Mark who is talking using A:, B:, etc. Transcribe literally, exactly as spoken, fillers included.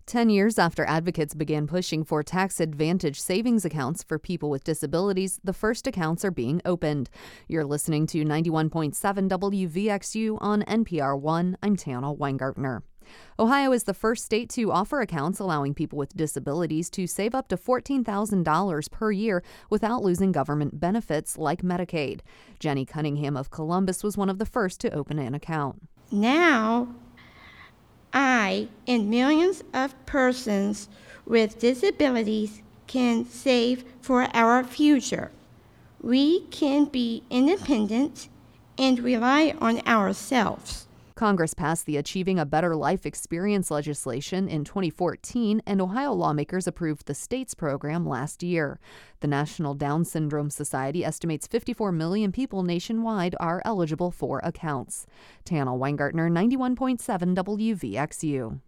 A: Ten years after advocates began pushing for tax-advantaged savings accounts for people with disabilities, the first accounts are being opened. You're listening to ninety-one point seven W V X U on N P R one. I'm Tana Weingartner. Ohio is the first state to offer accounts allowing people with disabilities to save up to fourteen thousand dollars per year without losing government benefits like Medicaid. Jenny Cunningham of Columbus was one of the first to open an account.
B: Now, I and millions of persons with disabilities can save for our future. We can be independent and rely on ourselves.
A: Congress passed the Achieving a Better Life Experience legislation in twenty fourteen, and Ohio lawmakers approved the state's program last year. The National Down Syndrome Society estimates fifty-four million people nationwide are eligible for accounts. Tana Weingartner, ninety-one point seven W V X U.